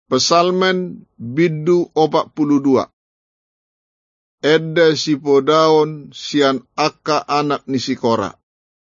Pesalmen biddu 42. Edda si podaon sian aka anak ni Sikora.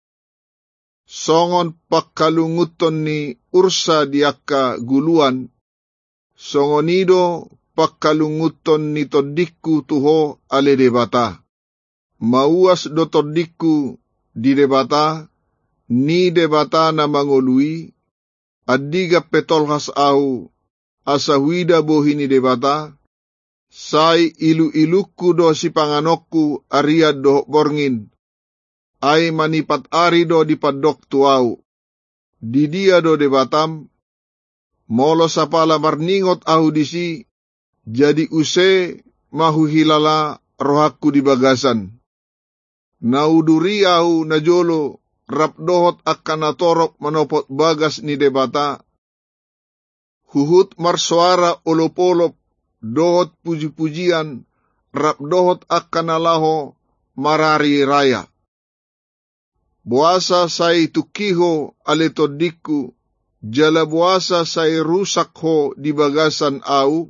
Songon pakkalunguton ni ursa diaka guluan, songonido pakkalunguton ni todikku tuho ale debata. Mauas do todikku di debata, ni debata na mangolui, adiga petolhas au, asawida bohini debata, sai ilu-iluku do si panganokku aria do borngin, ai manipat ari do dipadok tuau. Di dia do debatam, molo sapala marningot au disi, jadi use mahu hilala rohakku di bagasan. Nauduri au najolo rap dohot akan natorok manopot bagas ni debata, huhut marsuara olop-olop, dohot puji-pujian, rap dohot akan nalaho marari raya. Buasa sai tukiho ale todikku, jala buasa sai rusak ho di bagasan au,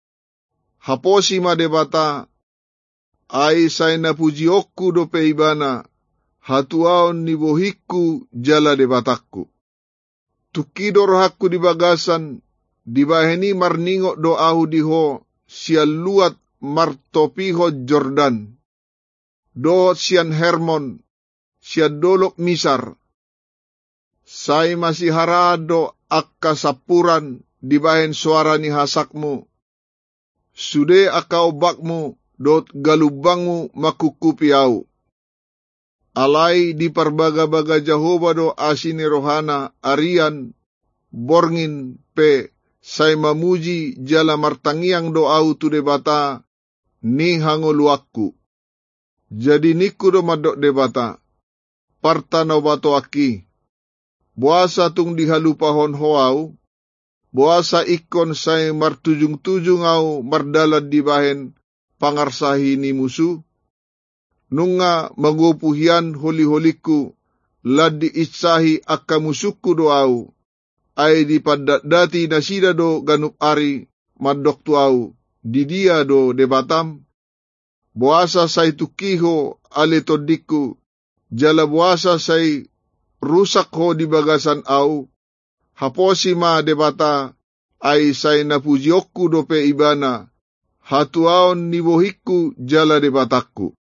haposi ma debata, ai sai napuji okku do peibana, hatuaon ni bohikku jala debatakku. Tukido rohakku di bagasan, dibaheni marningo do ahu diho, sian luat martopiho Jordan. Do sian Hermon, sian dolok misar. Sai masih harado akka sapuran, dibahen suara ni hasakmu. Sude akka obakmu, dot galubangmu makukupi au. Alai di parbaga-baga Jehovah do asini rohana arian, borngin pe, sai mamuji jala martangiang do au tu debata, ni hangoluakku. Jadi niku do madok debata, partano bato aki, buasa tung dihalupahon hoau, buasa ikon sai martujung-tujung au mardalad dibahen pangarsahi ni musuh, nunga magupuhian holi-holiku, ladi itsahi akka musuhku do au, ay di paddati nasida do ganup ari madok tu au, di dia do debatam, buasa say tukiho ale todikku, jala buasa say rusak ho di bagasan au, haposi ma debata, ay say napujiokku do pe ibana, hatuaon ni bohikku jala debatakku.